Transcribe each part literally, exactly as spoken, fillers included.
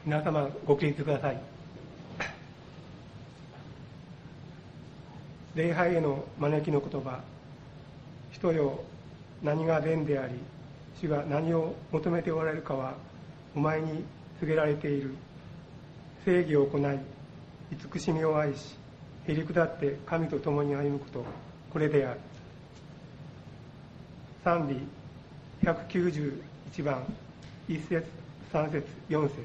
皆様ご起立ください。礼拝への招きの言葉。人よ、何が善であり、主が何を求めておられるかはお前に告げられている。正義を行い、慈しみを愛し、へり下って神と共に歩むこと、これである。賛美ひゃくきゅうじゅういちばん、いっ節、さん節、よん節。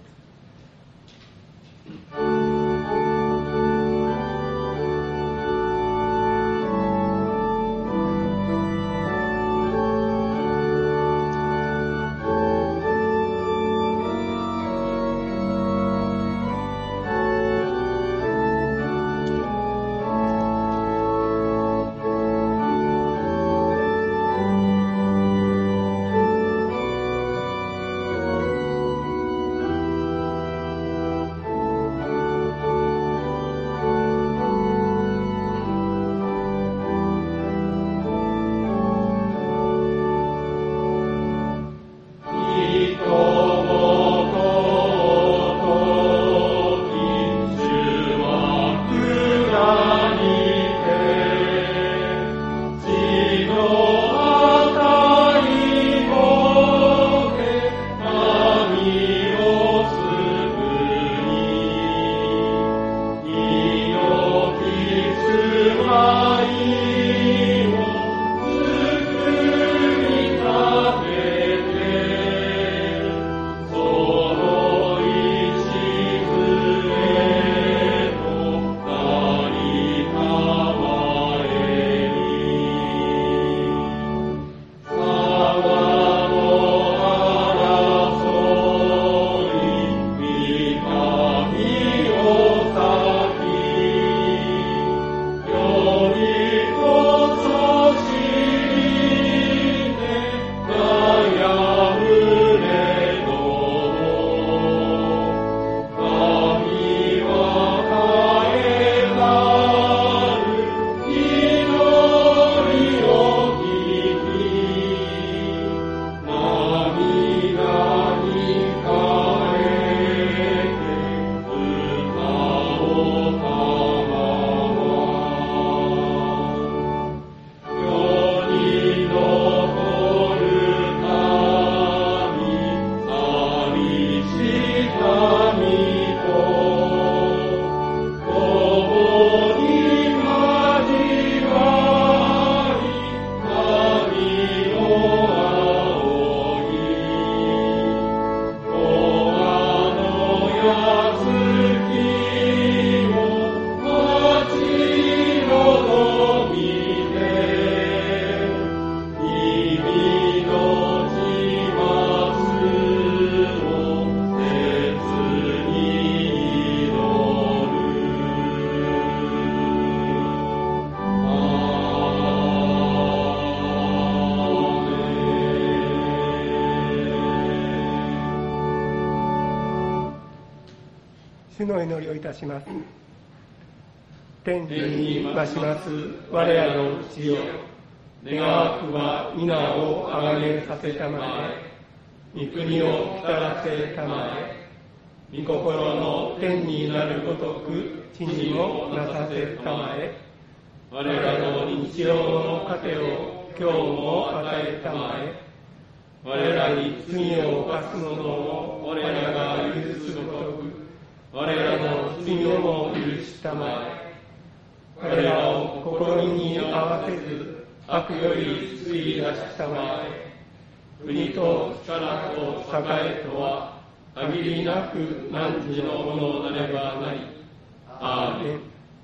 主の祈りをいたします。天にまします我らの父よ、願わくは皆をあがめさせたまえ、御国を来たらせたまえ、御心の天になるごとく地にもなさせたまえ、我らの日曜の糧を今日も与えたまえ、我らに罪を犯す者を我らが許すごとく我らの罪をも許したまえ、我らを試みに合わせず悪より救い出したまえ、国と力と栄とは限りなく汝のものなればなり。アーメン。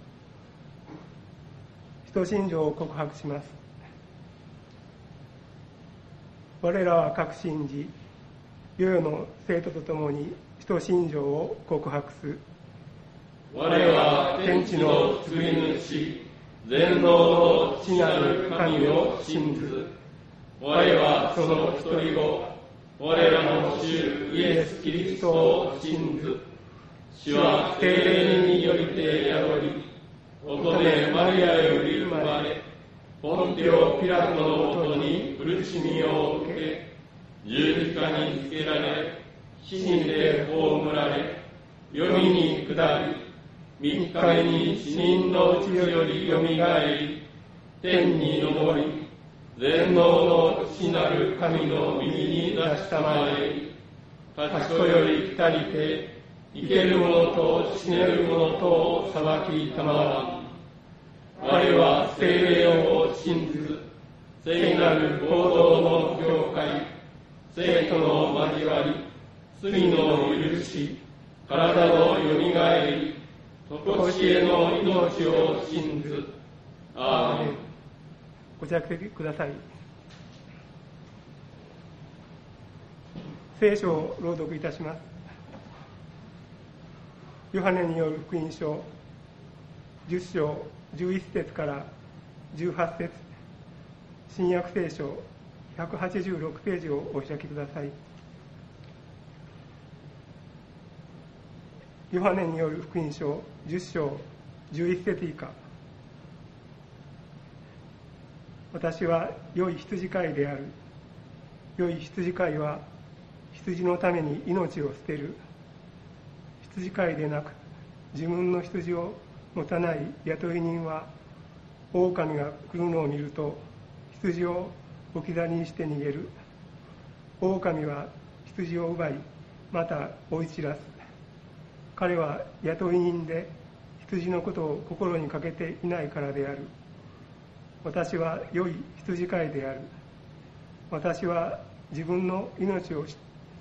使徒信条を告白します。我らは確信じ、世々の生徒とともに使徒信条を告白す。 我は天地の救い主、全能の父なる神を信ず。我はその一人子、我らの主イエス・キリストを信ず。主は聖霊によりて宿り、乙女マリアより生まれ、ポンテオ・ピラトのもとに苦しみを受け、十字架につけられ、死にて葬られ、 読みに下り、三日目に死人の地よりよみがえり、天に昇り、全能の父なる神の右に出したまえ、賢より来たりて、生ける者と死ねる者とを裁きたまわん。我は聖霊を信ず、聖なる行動の教会、生徒の交わり、罪の許し、体のよみがえり、常しえの命を信ず。アーメン。 ご着席ください。聖書を朗読いたします。ヨハネによる福音書じゅっ章じゅういち節からじゅうはち節、新約聖書ひゃくはちじゅうろくページをお開きください。ヨハネによる福音書じゅっ章じゅういち節以下。私は良い羊飼いである。良い羊飼いは羊のために命を捨てる。羊飼いでなく自分の羊を持たない雇い人は、狼が来るのを見ると羊を置き去りにして逃げる。狼は羊を奪い、また追い散らす。彼は雇い人で羊のことを心にかけていないからである。私は良い羊飼いである。私は自分の命を知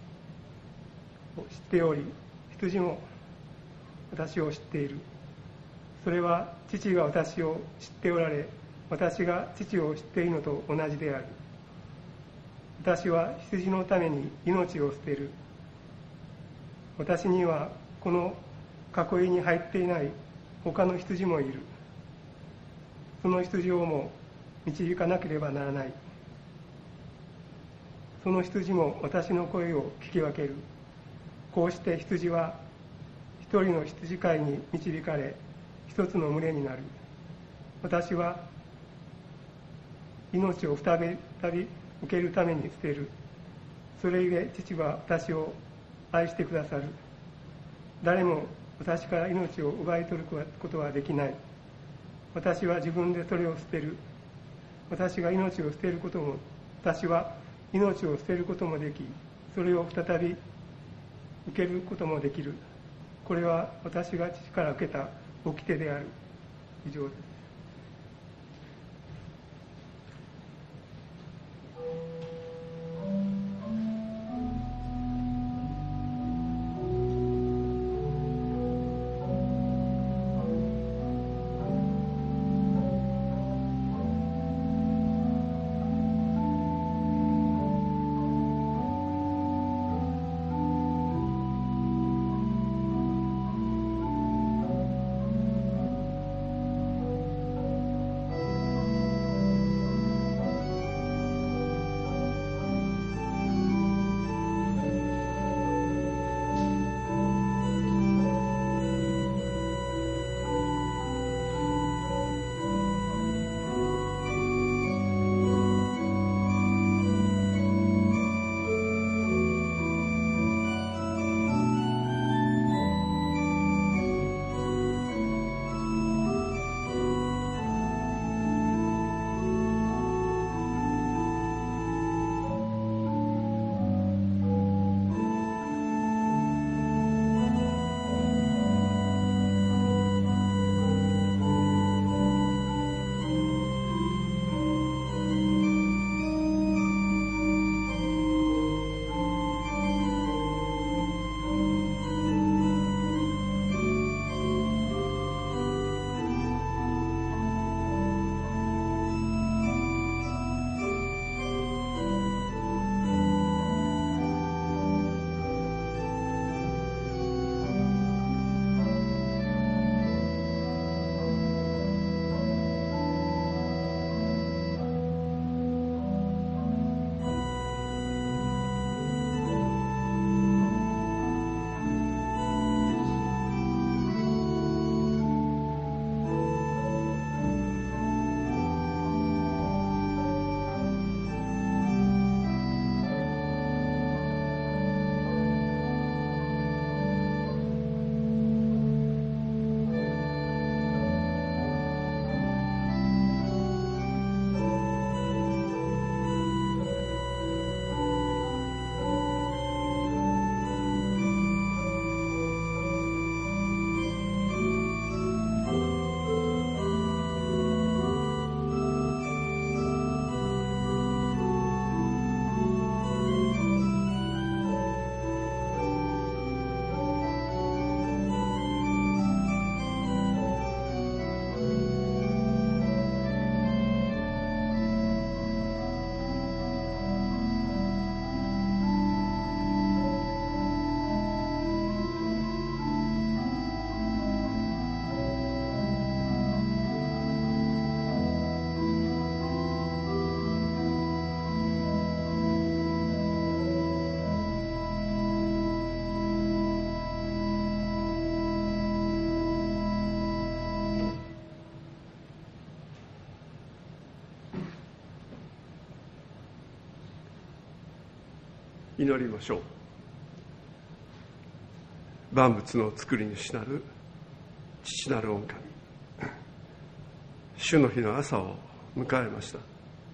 っており、羊も私を知っている。それは父が私を知っておられ、私が父を知っているのと同じである。私は羊のために命を捨てる。私にはこの囲いに入っていない他の羊もいる。その羊をも導かなければならない。その羊も私の声を聞き分ける。こうして羊は一人の羊飼いに導かれ、一つの群れになる。私は命を再び受けるために捨てる。それゆえ父は私を愛してくださる。誰も私から命を奪い取ることはできない。私は自分でそれを捨てる。私が命を捨てることも、私は命を捨てることもでき、それを再び受けることもできる。これは私が父から受けた掟である。以上です。 祈りましょう。万物の作り主なる父なる御神、主の日の朝を迎えました。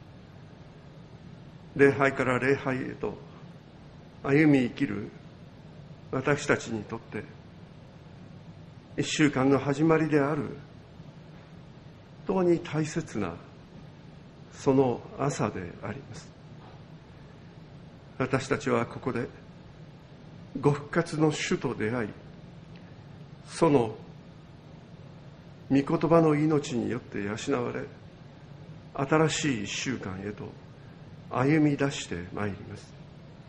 礼拝から礼拝へと歩み生きる私たちにとって一週間の始まりである本当に大切なその朝であります。私たちはここでご復活の主と出会い、その御言葉の命によって養われ、新しい一週間へと歩み出してまいります。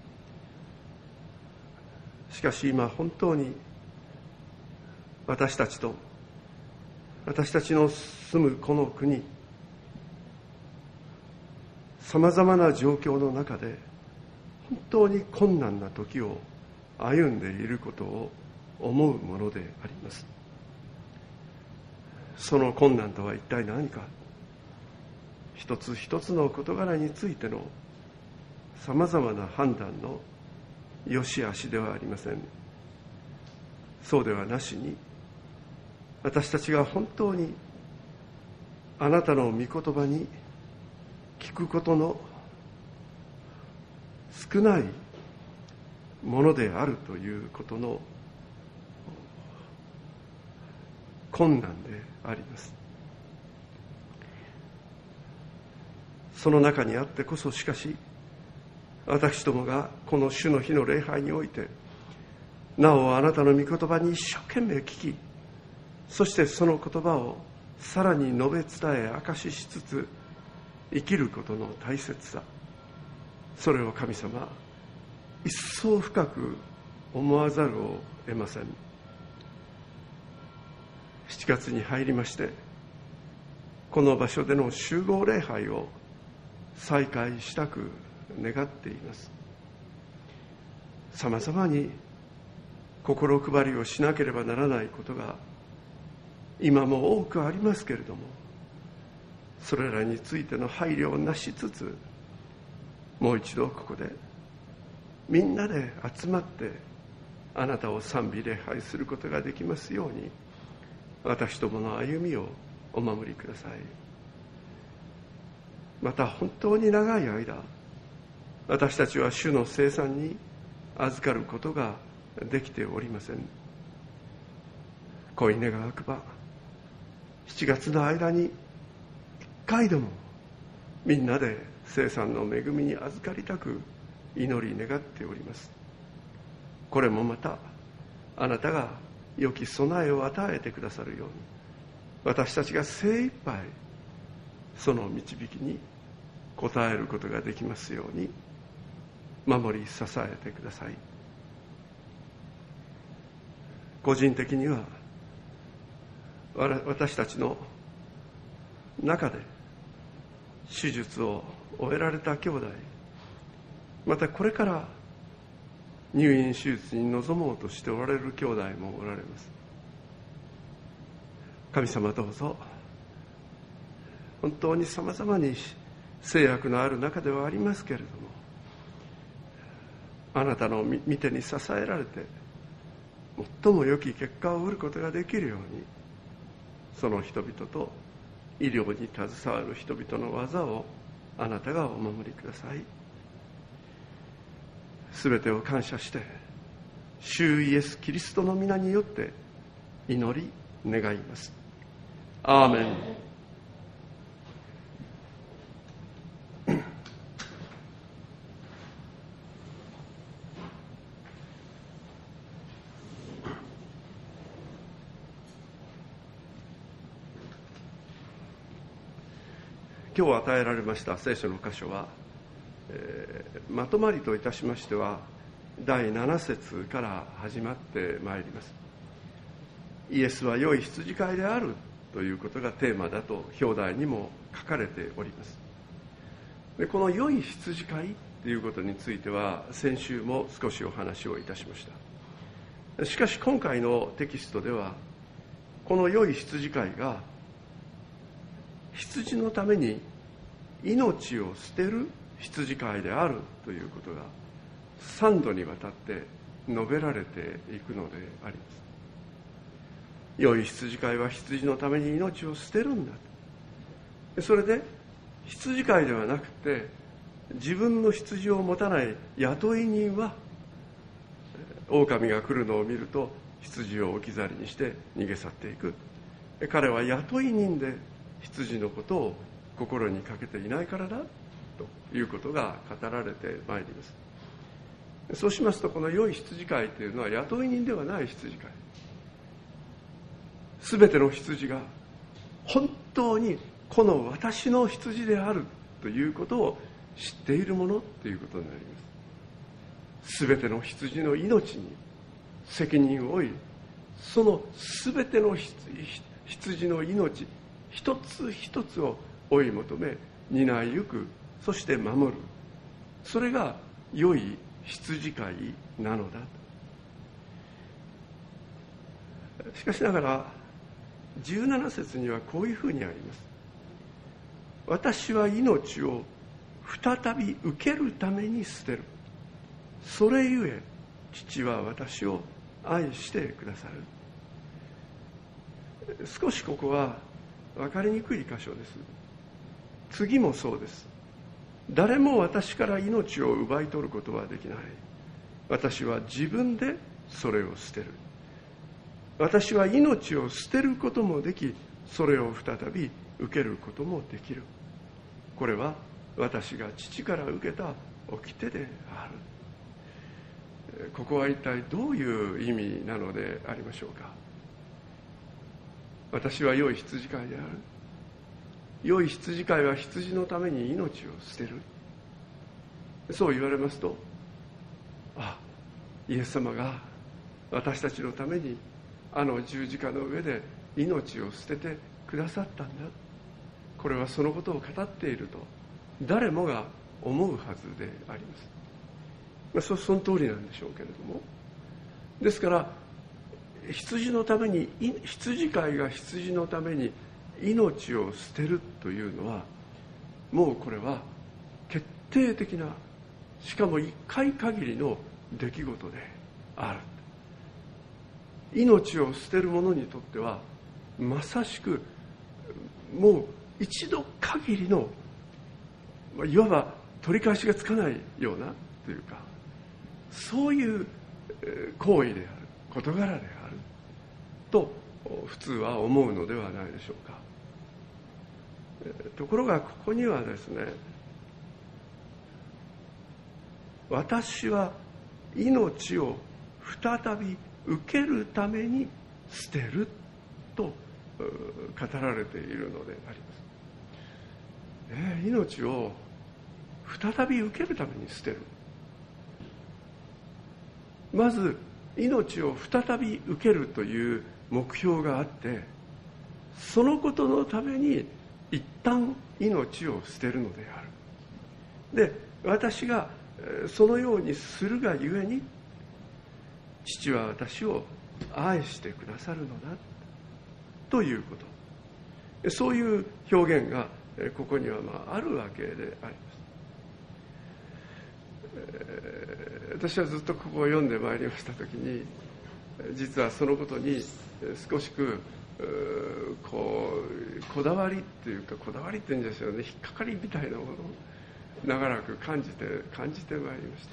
しかし今本当に私たちと私たちの住むこの国、さまざまな状況の中で本当に困難な時を歩んでいることを思うものであります。その困難とは一体何か。一つ一つの事柄についてのさまざまな判断の良し悪しではありません。そうではなしに、私たちが本当にあなたの御言葉に聞くことの少ないものであるということの困難であります。その中にあってこそ、しかし私どもがこの主の日の礼拝において、なおあなたの御言葉に一生懸命聞き、そしてその言葉をさらに述べ伝え証ししつつ生きることの大切さ、それを神様一層深く思わざるを得ません。しちがつに入りまして、この場所での集合礼拝を再開したく願っています。さまざまに心配りをしなければならないことが今も多くありますけれども、それらについての配慮をなしつつ、もう一度ここでみんなで集まってあなたを賛美礼拝することができますように、私どもの歩みをお守りください。また本当に長い間、私たちは主の聖餐に預かることができておりません。恋願わくばしちがつの間に一回でもみんなで聖餐の恵みに預かりたく祈り願っております。これもまたあなたが良き備えを与えてくださるように、私たちが精一杯その導きに応えることができますように守り支えてください。個人的には私たちの中で手術を終えられた兄弟、またこれから入院手術に臨もうとしておられる兄弟もおられます。神様どうぞ、本当にさまざまに制約のある中ではありますけれども、あなたの御手に支えられて最も良き結果を得ることができるように、その人々と医療に携わる人々の技をあなたがお守りください。すべてを感謝して主イエスキリストの皆によって祈り願います。アーメン。今日与えられました聖書の箇所は、えー、まとまりといたしましてはだいなな節から始まってまいります。イエスは良い羊飼いであるということがテーマだと表題にも書かれております。でこの良い羊飼いということについては先週も少しお話をいたしました。しかし今回のテキストでは、この良い羊飼いが羊のために命を捨てる羊飼いであるということが三度にわたって述べられていくのであります。良い羊飼いは羊のために命を捨てるんだ。それで羊飼いではなくて、自分の羊を持たない雇い人は、狼が来るのを見ると羊を置き去りにして逃げ去っていく。彼は雇い人で羊のことを心にかけていないからだということが語られてまいります。そうしますと、この良い羊飼いというのは雇い人ではない羊飼い、すべての羊が本当にこの私の羊であるということを知っているものということになります。すべての羊の命に責任を負い、そのすべての羊の命一つ一つを追い求め担いゆく、そして守る、それが良い羊飼いなのだ。しかしながらじゅうなな節にはこういうふうにあります。私は命を再び受けるために捨てる。それゆえ父は私を愛してくださる。少しここは分かりにくい箇所です。次もそうです。誰も私から命を奪い取ることはできない。私は自分でそれを捨てる。私は命を捨てることもでき、それを再び受けることもできる。これは私が父から受けた掟である。ここは一体どういう意味なのでありましょうか。私は良い羊飼いである。良い羊飼いは羊のために命を捨てる。そう言われますと、あ、イエス様が私たちのためにあの十字架の上で命を捨ててくださったんだ、これはそのことを語っていると誰もが思うはずであります。まあ、そ, その通りなんでしょうけれども、ですから羊のために、羊飼いが羊のために命を捨てるというのは、もうこれは決定的な、しかも一回限りの出来事である。命を捨てる者にとってはまさしくもう一度限りの、いわば取り返しがつかないようなというか、そういう行為である、事柄であると普通は思うのではないでしょうか。ところがここにはですね、私は命を再び受けるために捨てると語られているのであります、ね、命を再び受けるために捨てる。まず命を再び受けるという目標があって、そのことのために一旦命を捨てるのである。で、私がそのようにするがゆえに、父は私を愛してくださるのだということ、そういう表現がここにはまああるわけであります。私はずっとここを読んでまいりましたときに、実はそのことに少しくこうこだわりっていうか、こだわりって言うんですよね、引っかかりみたいなものを長らく感じて感じてまいりました。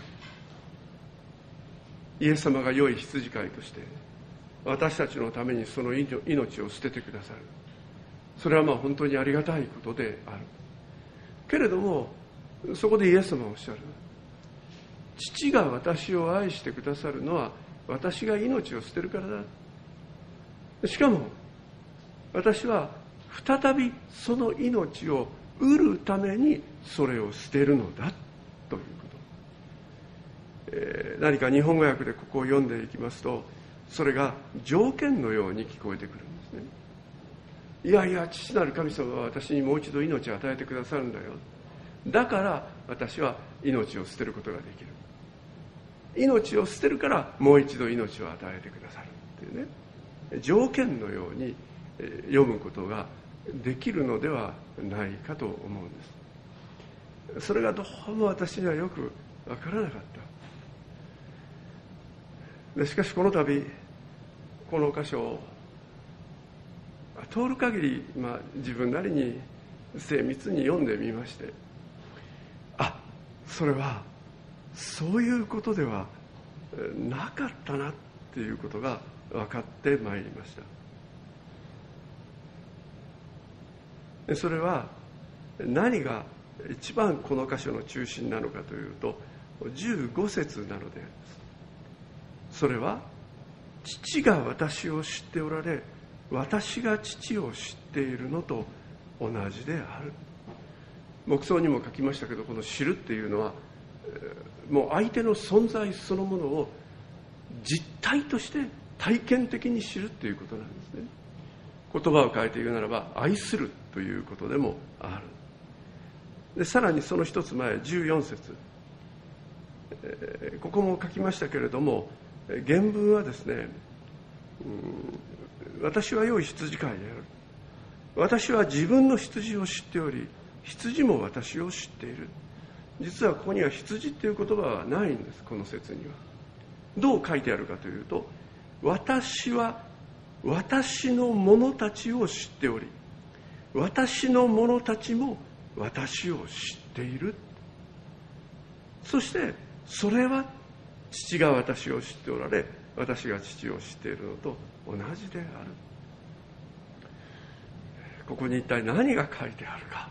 イエス様が良い羊飼いとして私たちのためにその命を捨ててくださる、それはまあ本当にありがたいことであるけれども、そこでイエス様はおっしゃる、父が私を愛してくださるのは私が命を捨てるからだ。しかも私は再びその命を得るためにそれを捨てるのだということ、えー、何か日本語訳でここを読んでいきますと、それが条件のように聞こえてくるんですね。いやいや、父なる神様は私にもう一度命を与えてくださるんだよ、だから私は命を捨てることができる。命を捨てるからもう一度命を与えてくださるっていうね、条件のように読むことができるのではないかと思うんです。それがどうも私にはよく分からなかっでしかしこの度この箇所を通る限り、まあ、自分なりに精密に読んでみまして、あ、それはそういうことではなかったなっていうことが分かってまいりました。それは何が一番この箇所の中心なのかというと、じゅうご節なのであります。それは父が私を知っておられ、私が父を知っているのと同じである。黙想にも書きましたけど、この知るっていうのはもう相手の存在そのものを実体として体験的に知るっていうことなんですね。言葉を変えて言うならば、愛するということでもある。でさらにその一つ前、じゅうよん節、えー、ここも書きましたけれども、原文はですね、うん、私は良い羊飼いである。私は自分の羊を知っており、羊も私を知っている。実はここには羊っていう言葉はないんです、この説には。どう書いてあるかというと、私は私の者たちを知っており、私の者たちも私を知っている。そしてそれは父が私を知っておられ、私が父を知っているのと同じである。ここに一体何が書いてあるか。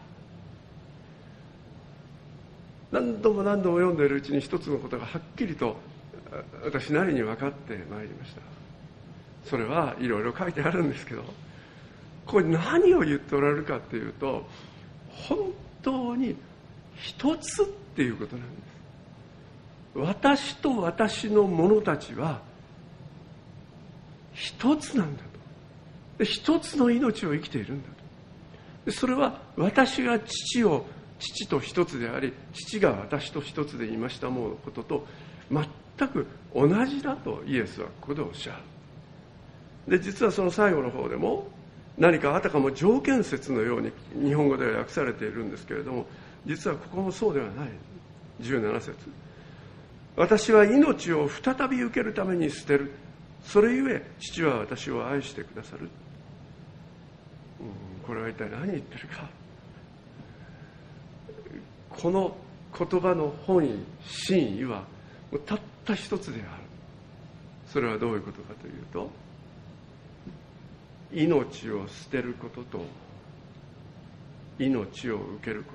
何度も何度も読んでいるうちに一つのことがはっきりと私なりに分かってまいりました。それはいろいろ書いてあるんですけど、これ何を言っておられるかっていうと、本当に一つっていうことなんです。私と私の者たちは一つなんだと。で一つの命を生きているんだと。でそれは私が父を父と一つであり、父が私と一つでいましたものことと全く同じだとイエスはここでおっしゃる。で実はその最後の方でも何かあたかも条件節のように日本語では訳されているんですけれども、実はここもそうではない。じゅうなな節、私は命を再び受けるために捨てる。それゆえ父は私を愛してくださる。うん、これは一体何言ってるか。この言葉の本意真意はもうたった一つである。それはどういうことかというと、命を捨てることと命を受ける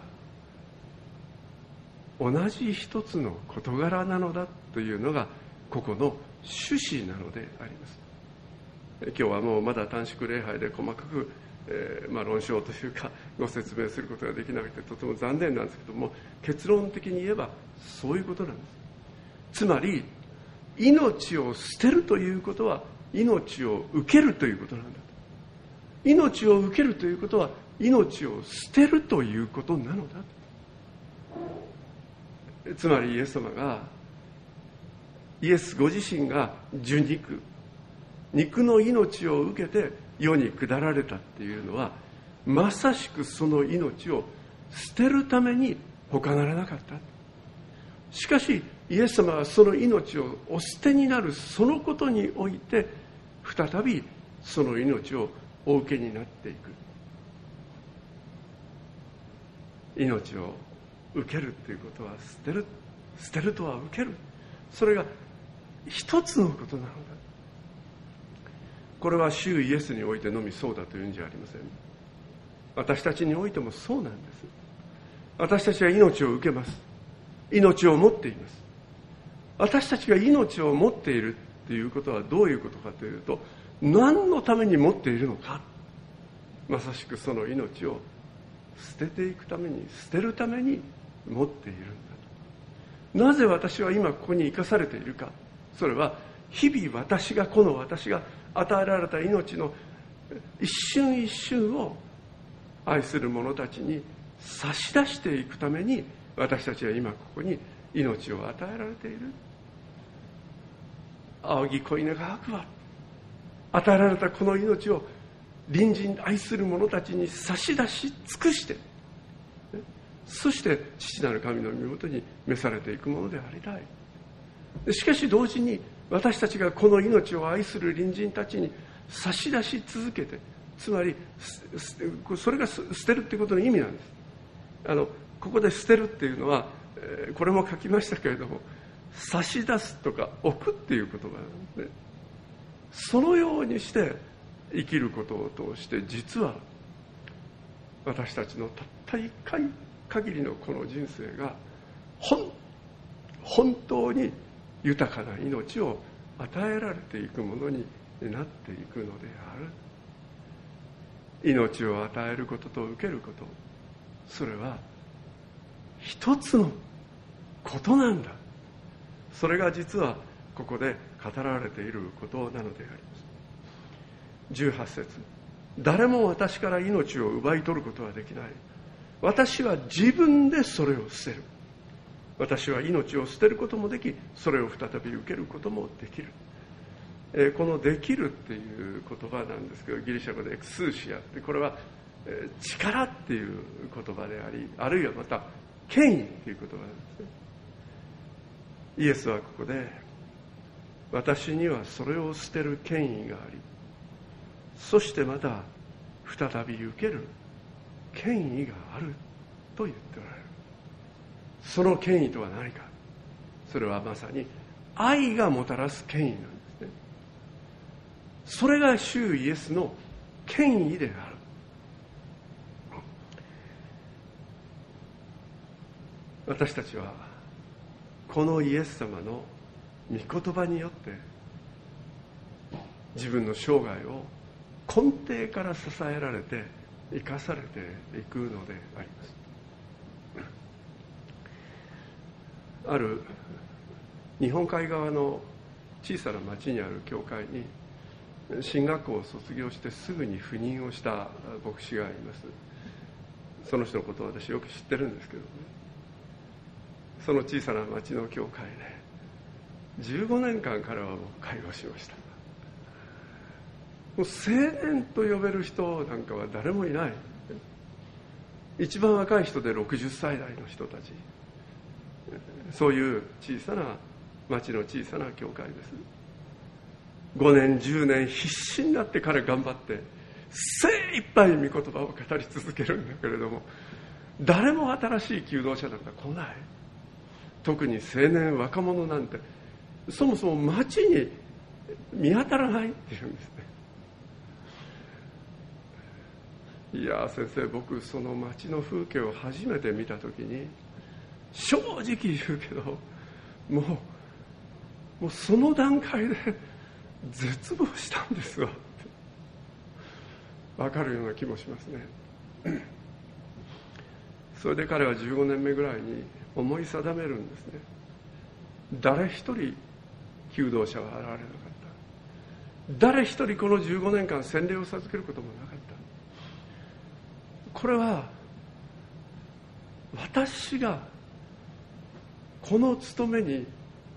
ことは同じ一つの事柄なのだというのがここの趣旨なのであります。今日はもうまだ短縮礼拝で細かく、えーまあ、論証というかご説明することができなくてとても残念なんですけども、結論的に言えばそういうことなんです。つまり命を捨てるということは命を受けるということなんだと。命を受けるということは命を捨てるということなのだと。つまりイエス様がイエスご自身が受肉、肉の命を受けて世に下られたっていうのは、まさしくその命を捨てるために他ならなかった。しかしイエス様はその命をお捨てになるそのことにおいて再びその命をお受けになっていく。命を受けるということは捨てる、捨てるとは受ける、それが一つのことなのだ。これは主イエスにおいてのみそうだというんじゃありません。私たちにおいてもそうなんです。私たちは命を受けます。命を持っています。私たちが命を持っているということはどういうことかというと、何のために持っているのか。まさしくその命を捨てていくために、捨てるために持っているんだと。なぜ私は今ここに生かされているか。それは日々私が、この私が与えられた命の一瞬一瞬を愛する者たちに差し出していくために、私たちは今ここに命を与えられている。仰ぎ恋願わくは、与えられたこの命を隣人愛する者たちに差し出し尽くして、そして父なる神の御元に召されていくものでありたい。しかし同時に私たちがこの命を愛する隣人たちに差し出し続けて、つまりそれが捨てるっていうことの意味なんです。あのここで捨てるっていうのは、これも書きましたけれども、差し出すとか置くっていう言葉なんですね。そのようにして生きることを通して、実は私たちのたった一回限りのこの人生が本本当に豊かな命を与えられていくものになっていくのである。命を与えることと受けること、それは一つのことなんだ。それが実はここで語られていることなのであります。じゅうはち節、誰も私から命を奪い取ることはできない。私は自分でそれを捨てる。私は命を捨てることもでき、それを再び受けることもできる。えー、このできるっていう言葉なんですけど、ギリシャ語でエクスーシアって、これは、えー、力っていう言葉であり、あるいはまた権威っていう言葉なんですね。イエスはここで、私にはそれを捨てる権威があり、そしてまた再び受ける権威があると言っておられる。その権威とは何か。それはまさに愛がもたらす権威なんですね。それが主イエスの権威である。私たちはこのイエス様の御言葉によって自分の生涯を根底から支えられて生かされていくのであります。ある日本海側の小さな町にある教会に、進学校を卒業してすぐに赴任をした牧師がいます。その人のことを私よく知ってるんですけどね、その小さな町の教会でじゅうごねんかん彼はもう会話しました。もう青年と呼べる人なんかは誰もいない。一番若い人でろくじゅっさい代の人たち、そういう小さな町の小さな教会です。ごねんじゅうねん必死になって彼頑張って精一杯御言葉を語り続けるんだけれども、誰も新しい求道者なんか来ない。特に青年若者なんてそもそも町に見当たらないっていうんですね。いや先生、僕その町の風景を初めて見たときに正直言うけど、もうもうその段階で絶望したんですわって分かるような気もしますね。それで彼はじゅうごねんめぐらいに思い定めるんですね。誰一人求道者は現れなかった。誰一人このじゅうごねんかん洗礼を授けることもなかった。これは私がこの務めに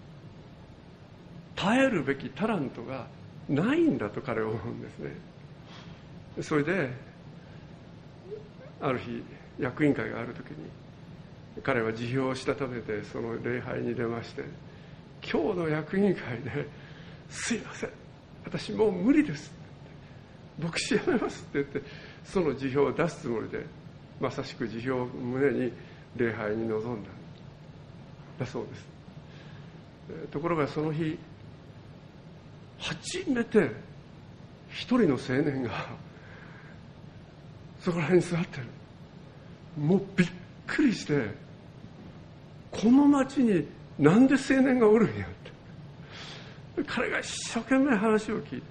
耐えるべきタラントがないんだと彼は思うんですね。それである日役員会がある時に彼は辞表をしたためてその礼拝に出まして、今日の役員会ですいません、私もう無理です、牧師辞めますって言ってその辞表を出すつもりで、まさしく辞表を胸に礼拝に臨んだだそうです。ところがその日初めて一人の青年がそこら辺に座ってる。もうびっくりして、この町になんで青年がおるんやって。彼が一生懸命話を聞いて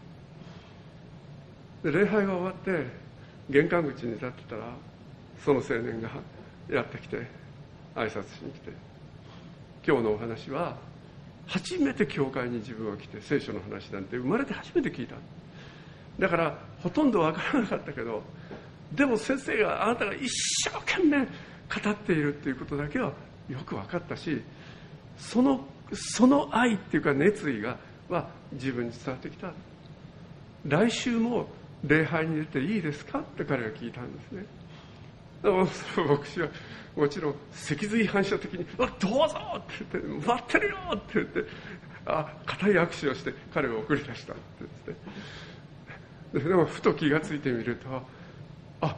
る。で礼拝が終わって玄関口に立ってたら、その青年がやってきて挨拶しに来て、今日のお話は初めて教会に自分が来て聖書の話なんて生まれて初めて聞いた。だからほとんど分からなかったけど、でも先生があなたが一生懸命語っているっていうことだけはよく分かったし、そのその愛っていうか熱意がは自分に伝わってきた。来週も礼拝に出ていいですかって彼が聞いたんですね。だから牧師はもちろん脊髄反射的に「どうぞ!」って言って「待ってるよ!」って言ってあ固い握手をして彼を送り出したってですね。でもふと気がついてみると、あ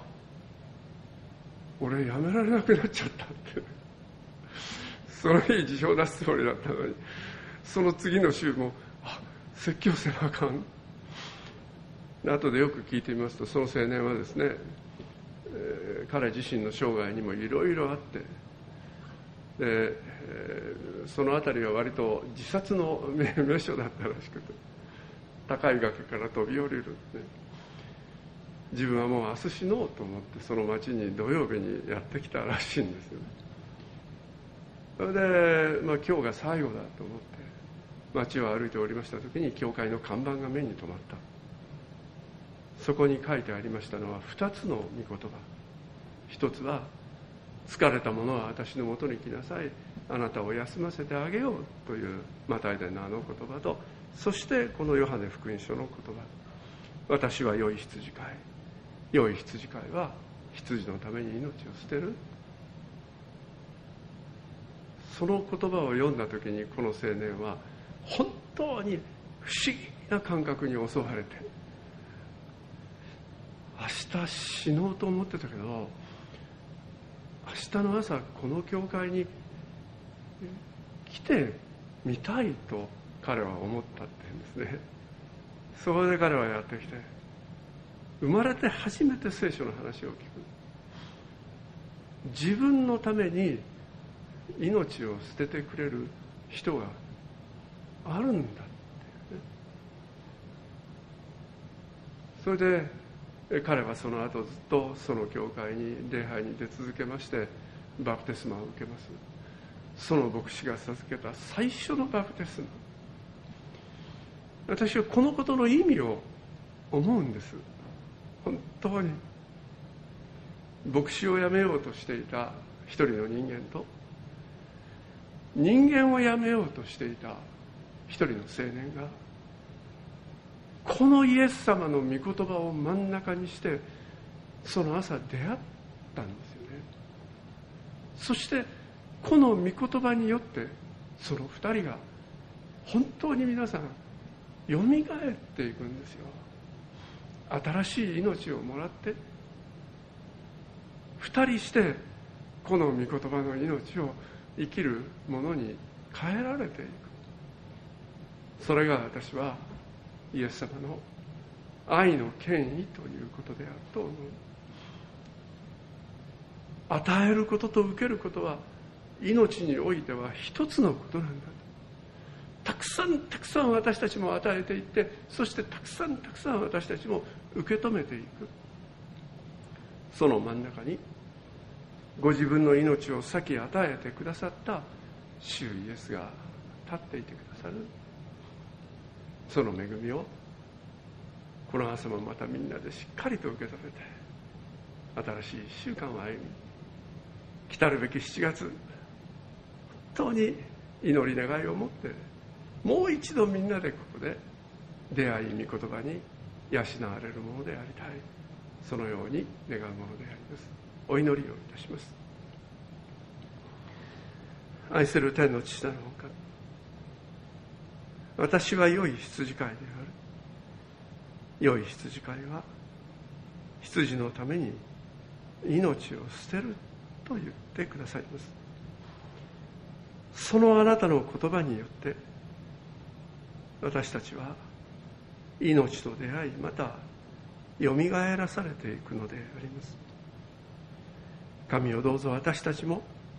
俺やめられなくなっちゃったって、その日辞表を出すつもりだったのに、その次の週もあ説教せなあかん。後でよく聞いてみますと、その青年はですね、えー、彼自身の生涯にもいろいろあって、で、えー、そのあたりは割と自殺の名所だったらしくて、高い崖から飛び降りるって、自分はもう明日死のうと思ってその町に土曜日にやってきたらしいんですよね。それで、まあ、今日が最後だと思って町を歩いておりました時に、教会の看板が目に留まった。そこに書いてありましたのはふたつの御言葉。一つは、疲れた者は私のもとに来なさい、あなたを休ませてあげようというマタイでのあの言葉と、そしてこのヨハネ福音書の言葉、私は良い羊飼い、良い羊飼いは羊のために命を捨てる。その言葉を読んだ時に、この青年は本当に不思議な感覚に襲われて、明日死のうと思ってたけど、明日の朝この教会に来てみたいと彼は思ったって言うんですね。そこで彼はやってきて、生まれて初めて聖書の話を聞く。自分のために命を捨ててくれる人があるんだって、ね、それで彼はその後ずっとその教会に礼拝に出続けまして、バプテスマを受けます。その牧師が授けた最初のバプテスマ、私はこのことの意味を思うんです。本当に牧師を辞めようとしていた一人の人間と、人間を辞めようとしていた一人の青年が、このイエス様の御言葉を真ん中にして、その朝出会ったんですよね。そしてこの御言葉によって、その二人が本当に皆さんよみがえっていくんですよ。新しい命をもらって、二人してこの御言葉の命を生きるものに変えられていく。それが私はイエス様の愛の権威ということであると思う。与えることと受けることは命においては一つのことなんだ。たくさんたくさん私たちも与えていって、そしてたくさんたくさん私たちも受け止めていく。その真ん中にご自分の命を先与えてくださった主イエスが立っていてくださる。その恵みをこの朝もまたみんなでしっかりと受け止めて、新しいいっしゅうかんを歩み、来たるべきしちがつ、本当に祈り願いを持ってもう一度みんなでここで出会い御言葉に養われるものでありたい、そのように願うものであります。お祈りをいたします。愛する天の父なるお方、私は良い羊飼いである。良い羊飼いは羊のために命を捨てると言ってくださいます。そのあなたの言葉によって私たちは命と出会い、またよみがえらされていくのであります。神をどうぞ私たちも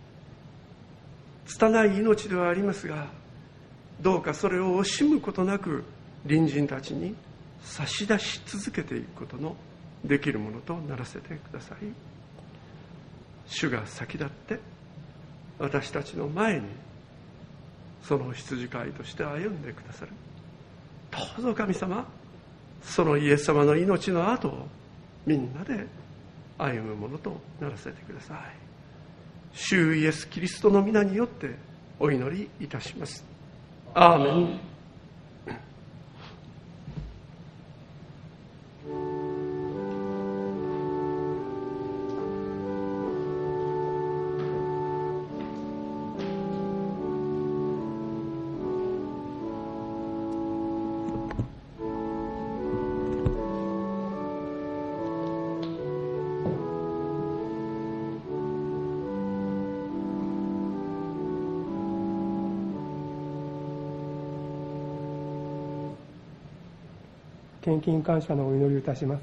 拙い命ではありますが、どうかそれを惜しむことなく隣人たちに差し出し続けていくことのできるものとならせてください。主が先立って私たちの前にその羊飼いとして歩んでくださる。どうぞ神様、そのイエス様の命の後をみんなで歩むものとならせてください。主イエスキリストの皆によってお祈りいたします。アーメン。 献金感謝のお祈りをいたします。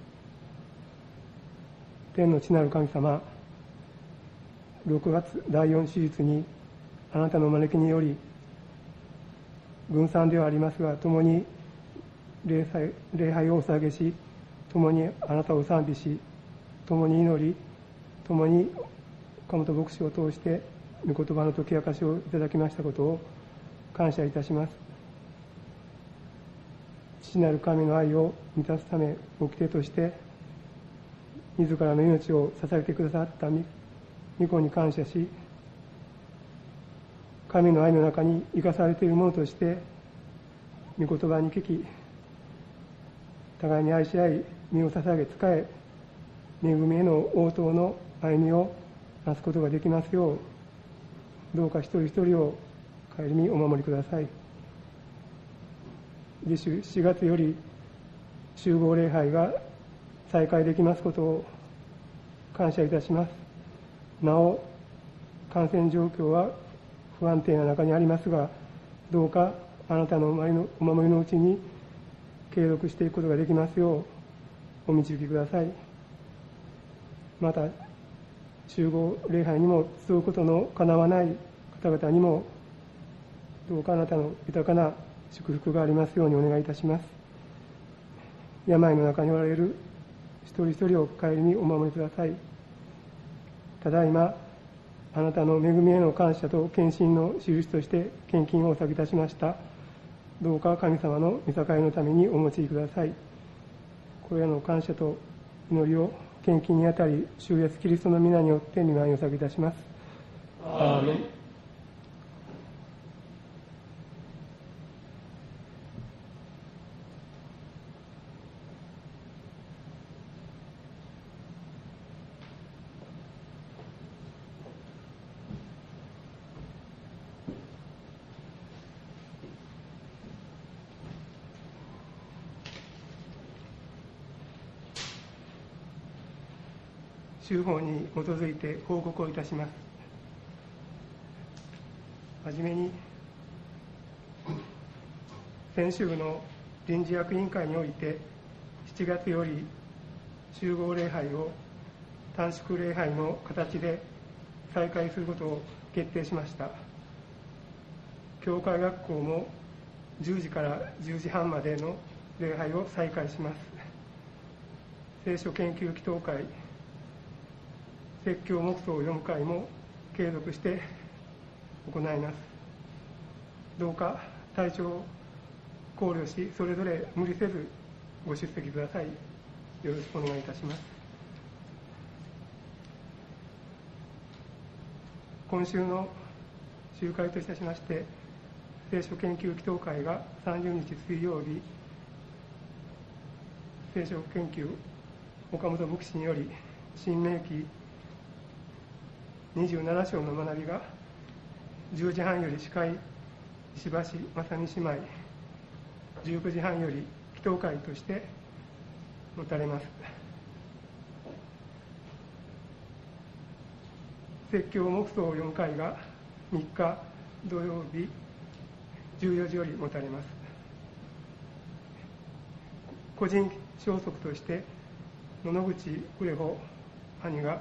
天の父なる神様、ろくがつだいよん手術にあなたのお招きにより、分散ではありますが、共に礼拝、礼拝をお捧げし、共にあなたを賛美し、共に祈り、共に岡本牧師を通して御言葉の解き明かしをいただきましたことを感謝いたします。父なる神の愛を満たすため、掟として自らの命を捧げてくださった御子に感謝し、神の愛の中に生かされているものとして御言葉に聞き、互いに愛し合い、身を捧げ仕え、恵みへの応答の歩みをなすことができますよう、どうか一人一人を顧みお守りください。次週しがつより集合礼拝が再開できますことを感謝いたします。なお、感染状況は不安定な中にありますが、どうかあなたのお守りのうちに継続していくことができますようお導きください。また、集合礼拝にも集うことのかなわない方々にも、どうかあなたの豊かな祝福がありますようにお願いいたします。病の中におられる一人一人を顧みお守りください。ただいま、あなたの恵みへの感謝と献身の印として献金をお捧げいたしました。どうか神様の御栄のためにお用いください。これらの感謝と祈りを献金にあたり、主イエスキリストの皆によって御前にお捧げいたします。 アーメン。 修法に基づいて報告をいたします。はじめに、先週の臨時役員会において、しちがつより集合礼拝を短縮礼拝の形で再開することを決定しました。教会学校もじゅうじからじゅうじはんまでの礼拝を再開します。聖書研究祈祷会、説教黙想よんかいも継続して行います。どうか体調を考慮し、それぞれ無理せずご出席ください。よろしくお願いいたします。今週の集会といたしまして、聖書研究祈祷会がさんじゅうにち水曜日、聖書研究岡本牧師により新明記にじゅうなな章の学びがじゅうじはんより司会石橋正美姉妹、じゅうくじはんより祈祷会として持たれます。説教黙想よんかいがみっか土曜日じゅうよじより持たれます。個人消息として野々口呉穂兄が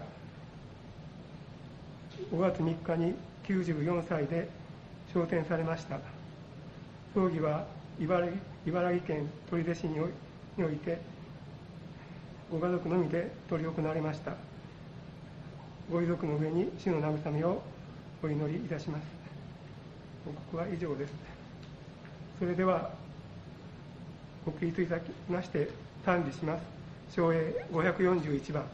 ごがつみっかにきゅうじゅうよんさいで昇天されました。葬儀は茨城、茨城県取手市においてご家族のみで執り行われました。ご遺族の上に主の慰めをお祈りいたします。報告は以上です。それではご起立いただきまして賛美します。唱詠ごひゃくよんじゅういちばん。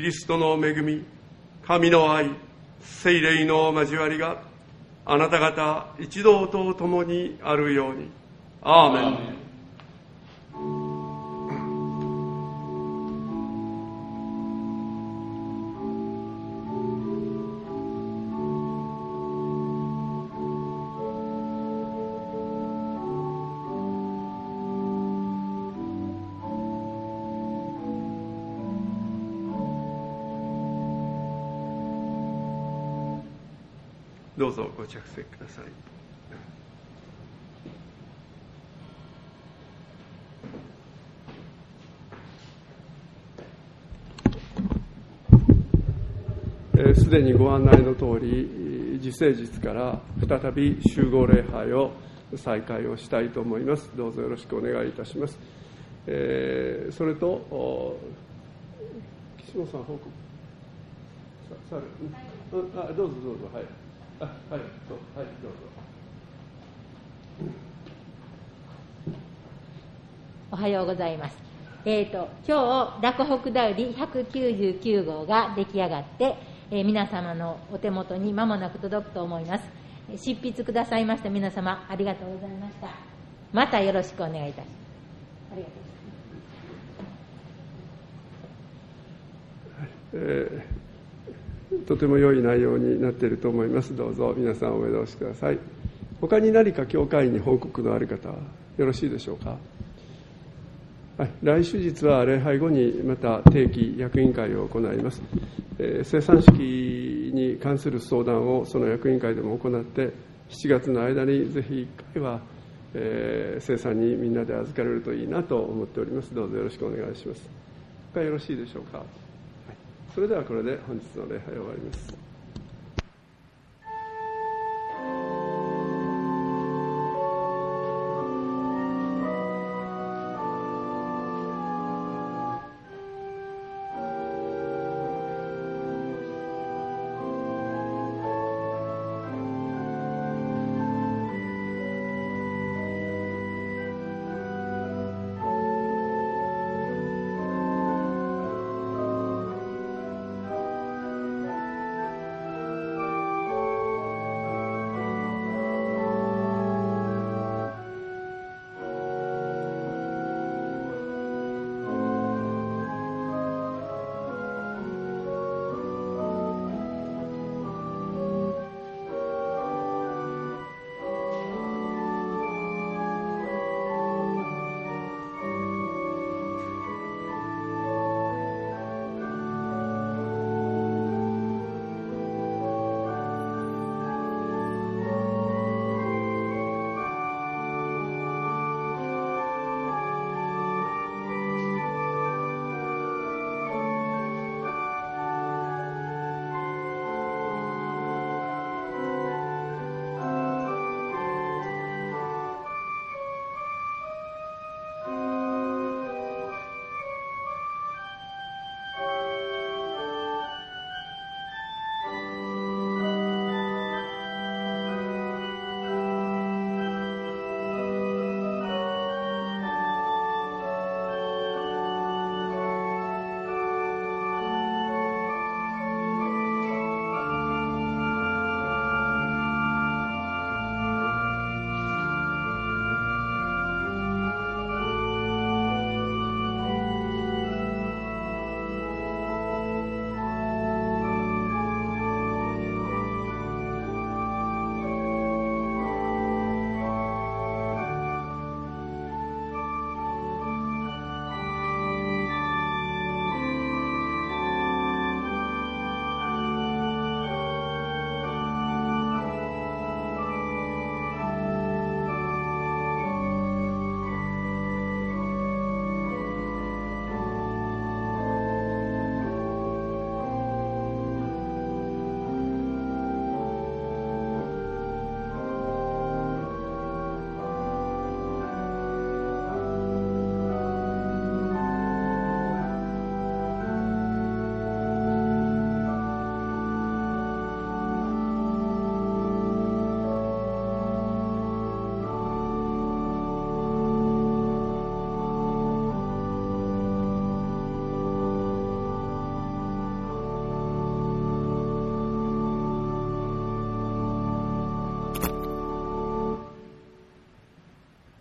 リストの恵み、神の愛、聖霊の交わりがあなた方一同と共にあるように。アーメン。アーメン。どうぞご着席ください。すで、えー、にご案内の通り、時世日から再び集合礼拝を再開をしたいと思います。どうぞよろしくお願いいたします。えー、それと、岸本さん報告。ささうん、あ、どうぞどうぞ、はい。あ、はい、そう、はい、どうぞ。 おはようございます。えーと、今日、洛北だよりひゃくきゅうじゅうきゅう号が出来上がって、えー、皆様のお手元に間もなく届くと思います。執筆くださいました皆様、ありがとうございました。またよろしくお願いいたします。ありがとうございます。 えーとても良い内容になっていると思います。どうぞ皆さんお目通しください。他に何か教会に報告のある方はよろしいでしょうか。はい、来週日は礼拝後にまた定期役員会を行います。えー、生産式に関する相談をその役員会でも行って、しちがつの間にぜひいっかいは、えー、生産にみんなで預かれるといいなと思っております。どうぞよろしくお願いします。他よろしいでしょうか。それではこれで本日の礼拝を終わります。